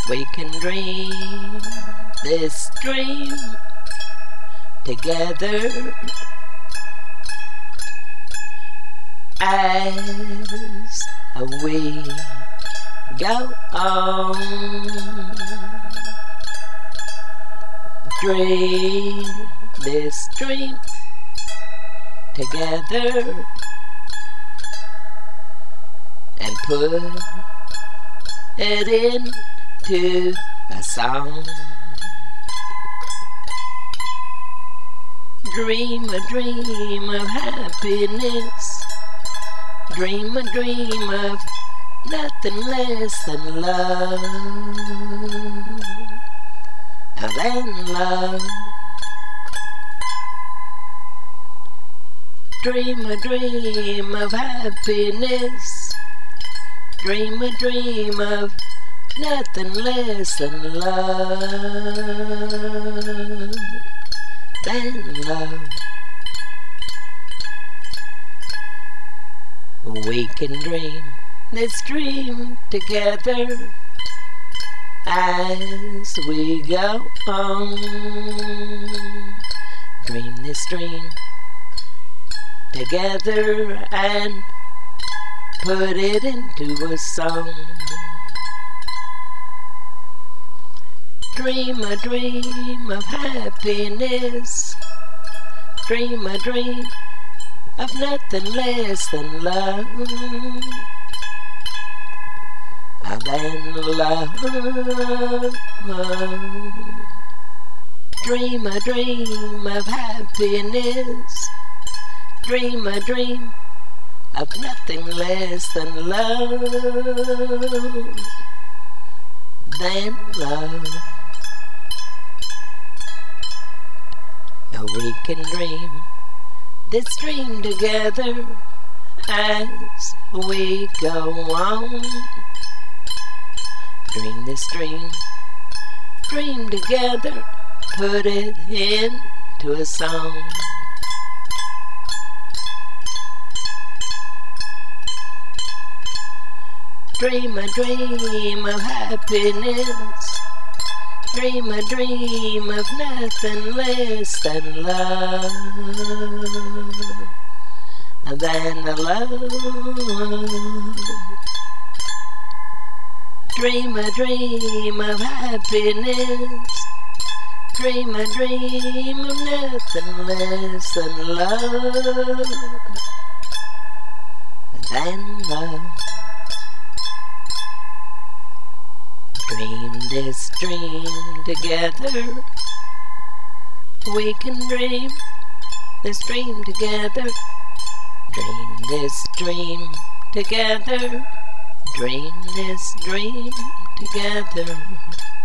We can dream this dream together as we go on. Dream this dream together and put it into a song. Dream a dream of happiness. Dream a dream of nothing less than love. And then love. Dream a dream of happiness. Dream a dream of nothing less than love. Than love. We can dream this dream together as we go on. Dream this dream together and put it into a song. Dream a dream of happiness. Dream a dream of nothing less than love. And then love. Dream a dream of happiness. Dream a dream of nothing less than love. Than love. We can dream this dream together as we go on. Dream this dream together, put it into a song. Dream a dream of happiness. Dream a dream of nothing less than love. And then love. Dream a dream of happiness. Dream a dream of nothing less than love. And then love. Dream this dream together. We can dream this dream together. Dream this dream together. Dream this dream together.